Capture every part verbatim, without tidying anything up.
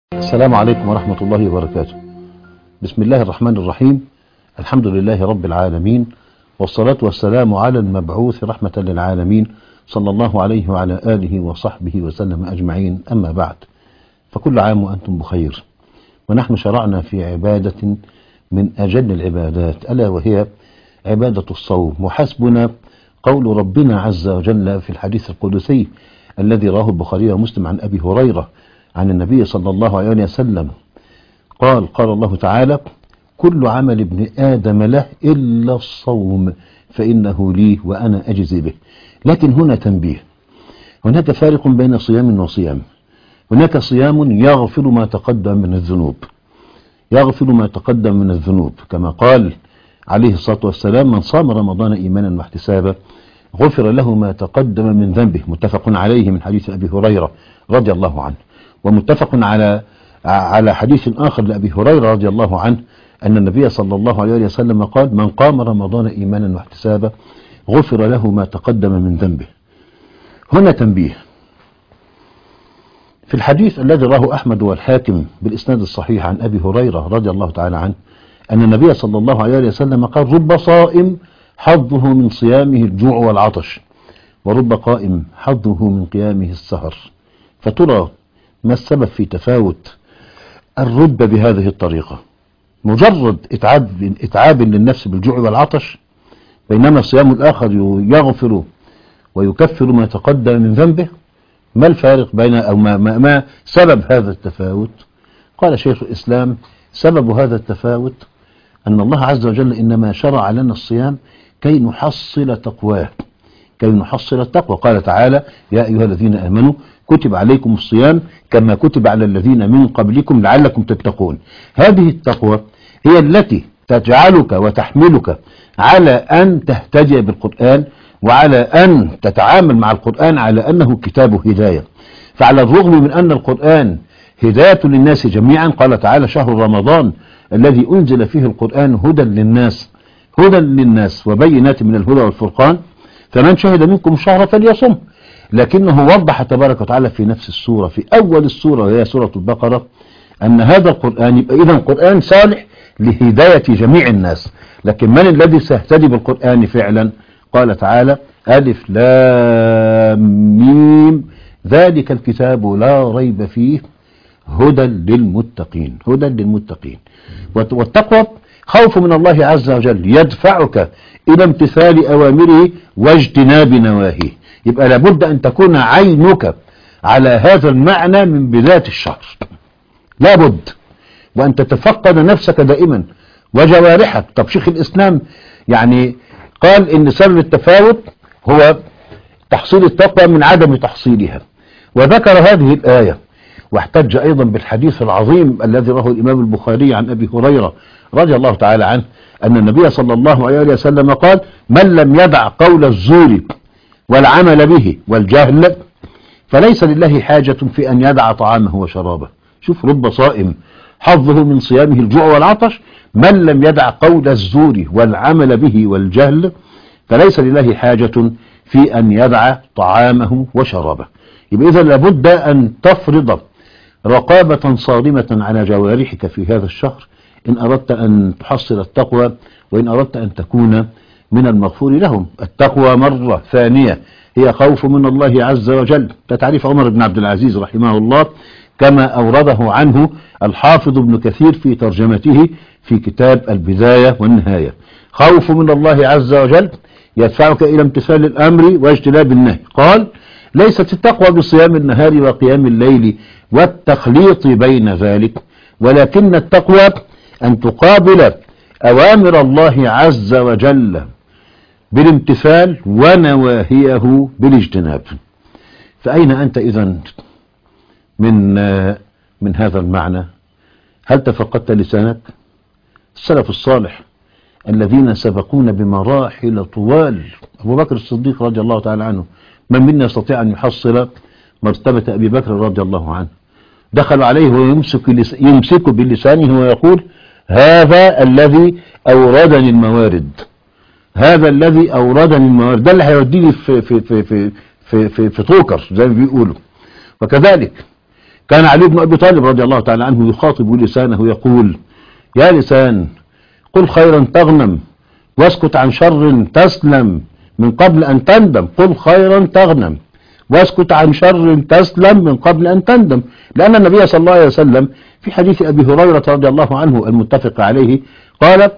السلام عليكم ورحمة الله وبركاته. بسم الله الرحمن الرحيم. الحمد لله رب العالمين، والصلاة والسلام على المبعوث رحمة للعالمين صلى الله عليه وعلى آله وصحبه وسلم أجمعين. أما بعد، فكل عام وأنتم بخير. ونحن شرعنا في عبادة من أجل العبادات، ألا وهي عبادة الصوم. وحسبنا قول ربنا عز وجل في الحديث القدسي الذي رواه البخاري ومسلم عن أبي هريرة عن النبي صلى الله عليه وسلم قال قال الله تعالى: كل عمل ابن آدم له إلا الصوم فإنه لي وأنا أجزي به. لكن هنا تنبيه، هناك فارق بين صيام وصيام. هناك صيام يغفر ما تقدم من الذنوب، يغفر ما تقدم من الذنوب كما قال عليه الصلاة والسلام: من صام رمضان إيمانا واحتسابا غفر له ما تقدم من ذنبه. متفق عليه من حديث أبي هريرة رضي الله عنه. ومتفق على على حديث آخر لأبي هريرة رضي الله عنه أن النبي صلى الله عليه وسلم قال: من قام رمضان إيمانا واحتسابا غفر له ما تقدم من ذنبه. هنا تنبيه، في الحديث الذي رواه أحمد والحاكم بالإسناد الصحيح عن أبي هريرة رضي الله تعالى عنه أن النبي صلى الله عليه وسلم قال: رب صائم حظه من صيامه الجوع والعطش، ورب قائم حظه من قيامه السهر. فترى ما السبب في تفاوت الرتبة بهذه الطريقة؟ مجرد إتعاب, إتعاب للنفس بالجوع والعطش، بينما الصيام الآخر يغفر ويكفر ما تقدم من ذنبه. ما الفارق بين أو ما, ما, ما سبب هذا التفاوت؟ قال شيخ الإسلام: سبب هذا التفاوت أن الله عز وجل إنما شرع لنا الصيام كي نحصل تقواه، كي نحصل التقوى. قال تعالى: يا أيها الذين آمنوا كتب عليكم الصيام كما كتب على الذين من قبلكم لعلكم تتقون. هذه التقوى هي التي تجعلك وتحملك على أن تهتدي بالقرآن، وعلى أن تتعامل مع القرآن على أنه كتاب هداية. فعلى الرغم من أن القرآن هداية للناس جميعا، قال تعالى: شهر رمضان الذي أنزل فيه القرآن هدى للناس، هدى للناس وبينات من الهدى والفرقان، فمن شهد منكم الشهر فليصم. لكنه وضح تبارك وتعالى في نفس السورة، في أول السورة وهي سورة البقرة، أن هذا القرآن يبقى إذن قرآن صالح لهداية جميع الناس. لكن من الذي سيهتدي بالقرآن فعلا؟ قال تعالى: ألف لام ميم ذلك الكتاب لا ريب فيه هدى للمتقين، هدى للمتقين. والتقوى خوف من الله عز وجل يدفعك إلى امتثال أوامره واجتناب نواهيه. يبقى لابد أن تكون عينك على هذا المعنى من بداية الشهر، لابد، وأن تتفقد نفسك دائما وجوارحك. طب شيخ الإسلام يعني قال إن سبب التفاوت هو تحصيل التقوى من عدم تحصيلها، وذكر هذه الآية، واحتج أيضا بالحديث العظيم الذي رواه الإمام البخاري عن أبي هريرة رضي الله تعالى عنه أن النبي صلى الله عليه وسلم قال: من لم يدع قول الزور والعمل به والجهل فليس لله حاجة في أن يدع طعامه وشرابه. شوف، رب صائم حظه من صيامه الجوع والعطش، من لم يدع قول الزور والعمل به والجهل فليس لله حاجة في أن يدع طعامه وشرابه. يبقى إذا لابد أن تفرض رقابة صارمة على جوارحك في هذا الشهر إن أردت أن تحصل التقوى، وإن أردت أن تكون من المغفور لهم. التقوى مرة ثانية هي خوف من الله عز وجل. تعريف عمر بن عبد العزيز رحمه الله كما أورده عنه الحافظ ابن كثير في ترجمته في كتاب البداية والنهاية: خوف من الله عز وجل يدفعك إلى امتثال الأمر واجتناب النهي. قال: ليست التقوى بصيام النهار وقيام الليل والتخليط بين ذلك، ولكن التقوى أن تقابل أوامر الله عز وجل بالامتثال ونواهيه بالاجتناب. فأين أنت إذن من من هذا المعنى؟ هل تفقدت لسانك؟ السلف الصالح الذين سبقونا بمراحل طوال، أبو بكر الصديق رضي الله تعالى عنه، من منا يستطيع أن يحصل مرتبة أبي بكر رضي الله عنه؟ دخلوا عليه ويمسك يمسك بلسانه ويقول: هذا الذي أوردني الموارد، هذا الذي أوردني الموارد، ده اللي هيوديني في في في في في في, في توكر زي ما بيقولوا. وكذلك كان علي بن أبي طالب رضي الله تعالى عنه يخاطب لسانه يقول: يا لسان قل خيرا تغنم واسكت عن شر تسلم من قبل أن تندم. قل خيرا تغنم واسكت عن شر تسلم من قبل أن تندم. لأن النبي صلى الله عليه وسلم في حديث أبي هريرة رضي الله عنه المتفق عليه قال: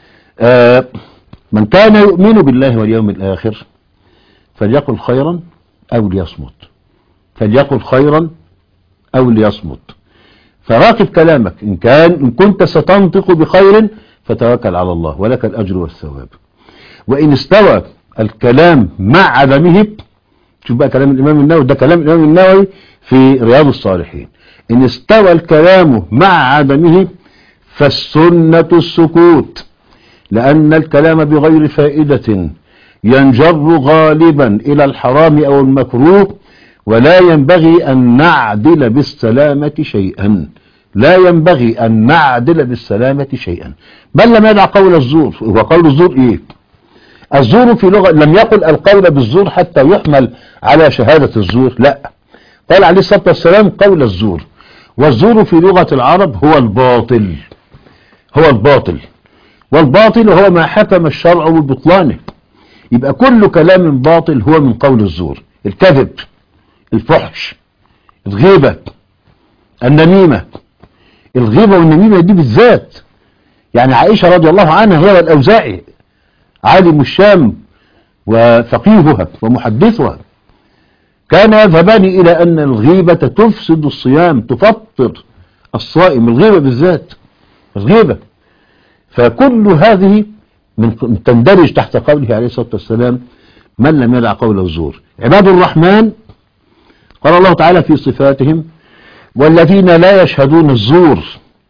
آه من كان يؤمن بالله واليوم الآخر فليقل خيرا أو ليصمت، فليقل خيرا أو ليصمت. فراقب كلامك، إن كان إن كنت ستنطق بخير فتوكل على الله ولك الأجر والثواب. وإن استوى الكلام مع عدمه، شوف بقى كلام الإمام النووي، ده كلام الإمام النووي في رياض الصالحين، إن استوى الكلام مع عدمه فالسنة السكوت، لأن الكلام بغير فائدة ينجر غالبا إلى الحرام أو المكروه، ولا ينبغي أن نعدل بالسلامة شيئا، لا ينبغي أن نعدل بالسلامة شيئا. بل لم يدع قول الزور. هو قول الزور إيه؟ الزور في لغة، لم يقل القول بالزور حتى يحمل على شهادة الزور، لا، قال عليه الصلاة والسلام قول الزور. والزور في لغة العرب هو الباطل، هو الباطل، والباطل هو ما حكم الشرع ببطلانه. يبقى كل كلام باطل هو من قول الزور: الكذب، الفحش، الغيبة، النميمة. الغيبة والنميمة دي بالذات، يعني عائشة رضي الله عنها هي والأوزاعي عالم الشام وفقيهها ومحدثها كان يذهبان إلى أن الغيبة تفسد الصيام، تفطر الصائم، الغيبة بالذات، الغيبة. فكل هذه من تندرج تحت قوله عليه الصلاة والسلام: من لم يدع قول الزور. عباد الرحمن قال الله تعالى في صفاتهم: والذين لا يشهدون الزور.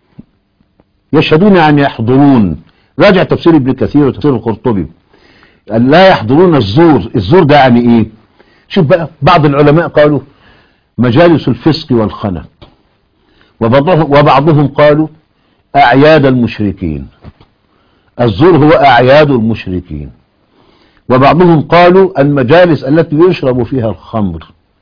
يشهدون يعني يحضرون. راجع تفسير ابن كثير وتفسير القرطبي. لا يحضرون الزور. الزور ده يعني ايه؟ شوف بقى، بعض العلماء قالوا مجالس الفسق والخنا، وبعضهم قالوا أعياد المشركين. الزور هو أعياد المشركين. وبعضهم قالوا المجالس التي يشرب فيها الخمر.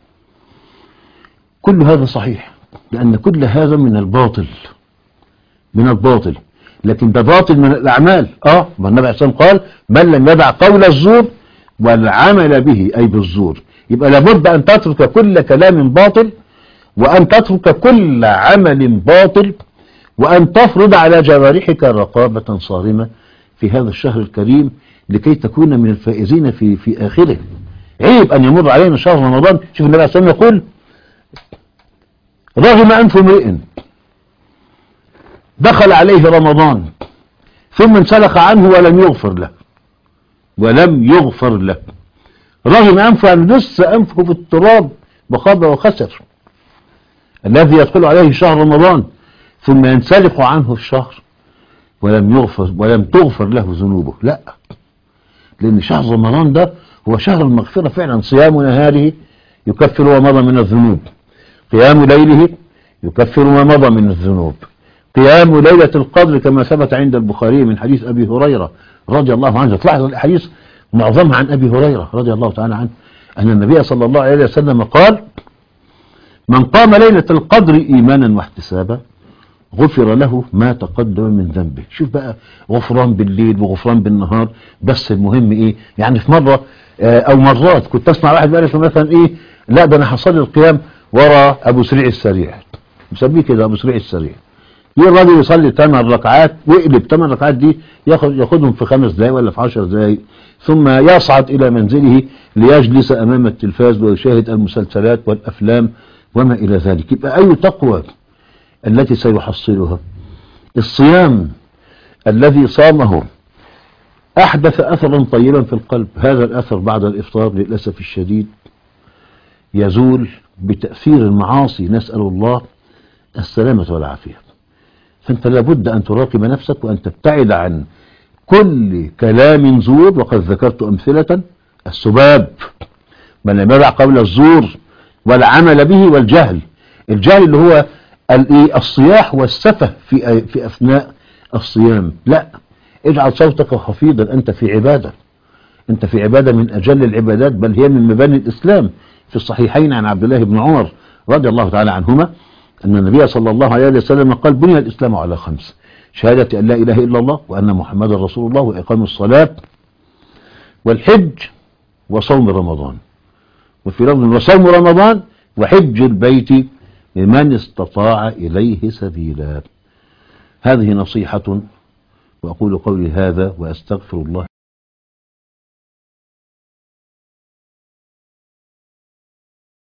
كل هذا صحيح، لأن كل هذا من الباطل، من الباطل. لكن ده باطل من الأعمال. اه ما النبي عليه الصلاة والسلام قال: من لم يدع قول الزور والعمل به، أي بالزور. يبقى لابد أن تترك كل كلام باطل، وأن تترك كل عمل باطل، وأن تفرض على جوارحك رقابة صارمة في هذا الشهر الكريم لكي تكون من الفائزين في في آخره. عيب أن يمر علينا شهر رمضان. شوف النبي عليه الصلاة والسلام يقول: رغم أنف امرئ دخل عليه رمضان ثم انسلخ عنه ولم يغفر له، ولم يغفر له. رغم أنفه أن دس أنفه في التراب وخاب وخسر. الذي يدخل عليه شهر رمضان ثم ينسلخ عنه الشهر ولم يغفر ولم تغفر له ذنوبه، لا، لأن شهر رمضان ده هو شهر المغفرة فعلا. صيام نهاره يكفر ما مضى من الذنوب، قيام ليله يكفر ما مضى من الذنوب، قيام ليلة القدر كما ثبت عند البخاري من حديث أبي هريرة رضي الله عنه. تلاحظ الحديث معظمها عن أبي هريرة رضي الله تعالى عنه أن النبي صلى الله عليه وسلم قال: من قام ليلة القدر إيمانا واحتسابا غفر له ما تقدم من ذنبه. شوف بقى، غفران بالليل وغفران بالنهار. بس المهم ايه؟ يعني في مرة اه او مرات كنت اسمع واحد بيقول مثلا ايه: لا ده انا هصلي القيام ورا ابو سريع السريع، مسميه كده ابو سريع السريع. يجي الراجل يصلي ثمان ركعات ويقلب ثمان ركعات دي ياخد ياخدهم في خمس دقايق ولا في عشر دقايق، ثم يصعد الى منزله ليجلس امام التلفاز ويشاهد المسلسلات والافلام وما الى ذلك. يبقى اي تقوى التي سيحصلها؟ الصيام الذي صامه أحدث أثرا طيبا في القلب. هذا الأثر بعد الإفطار للأسف الشديد يزول بتأثير المعاصي، نسأل الله السلامة والعافية. فأنت لابد أن تراقب نفسك وأن تبتعد عن كل كلام زور، وقد ذكرت أمثلة: السباب، من لم يدع قول الزور والعمل به، والجهل. الجهل اللي هو الصياح والسفه في في أثناء الصيام. لا، اجعل صوتك خفيضا، أنت في عبادة، أنت في عبادة من أجل العبادات، بل هي من مباني الإسلام. في الصحيحين عن عبد الله بن عمر رضي الله تعالى عنهما أن النبي صلى الله عليه وسلم قال بني الإسلام على خمس: شهادة أن لا إله إلا الله وأن محمد رسول الله وإقام الصلاة والحج وصوم رمضان. وفي لفظ وصوم رمضان وحج البيت لمن استطاع إليه سبيلا. هذه نصيحة، وأقول قولي هذا وأستغفر الله